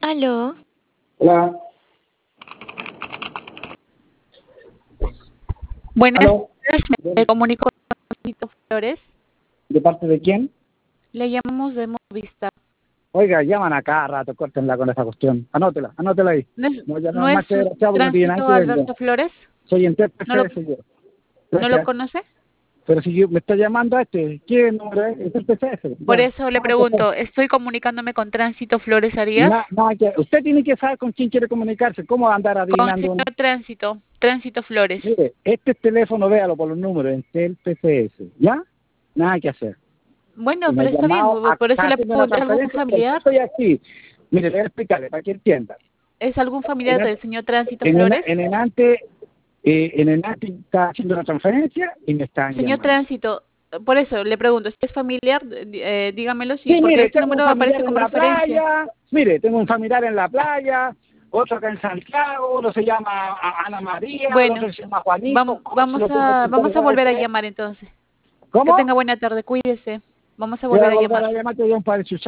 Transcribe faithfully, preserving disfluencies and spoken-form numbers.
Aló. Hola. Buenas ¿Aló? tardes, me comunico con Tránsito Flores. ¿De parte de quién? Le llamamos de Movistar. Oiga, llaman a cada rato, córtenla con esa cuestión. Anótela, anótela ahí. ¿No es, No, ya no no es es más que desgraciado porque no tiene nada Tránsito que ver. Alberto Flores? Soy en ¿No lo, T P C, soy yo. ¿No lo Gracias. conoce? Pero si yo, me está llamando a este, ¿quién nombre es? Es el T P C. Por Ya. eso le Nada que hacer. pregunto, estoy comunicándome con Tránsito Flores Arias. Na- nada que- usted tiene que saber con quién quiere comunicarse. ¿Cómo va a andar Con adivinando? Un... señor Tránsito, Tránsito Flores. Mire, este teléfono, véalo por los números, en el P C S. ¿Ya? Nada que hacer. Bueno, Y me ha pero está bien, llamado por eso acá le haciendo una pregunto, ¿es algún transferencia, pero yo familiar? estoy aquí. Mire, le voy a explicarle para que entienda. ¿Es algún familiar En, del señor Tránsito en, en, Flores? en enante, eh, en enante está haciendo una transferencia y me están Señor llamando. Tránsito, por eso le pregunto, si es familiar, eh, dígamelo, sí, Sí, porque mire, este tengo un número familiar aparece en como la referencia. playa, mire, tengo un familiar en la playa, otro acá en Santiago, uno se llama A- Ana María, el Bueno, otro se llama Juanito. vam- ¿Cómo se vamos lo tengo a que vamos a encargar a volver a usted? llamar entonces. Que ¿Cómo? tenga buena tarde, cuídese. Vamos a Voy a volver a volver llamar. a llamarte de un padre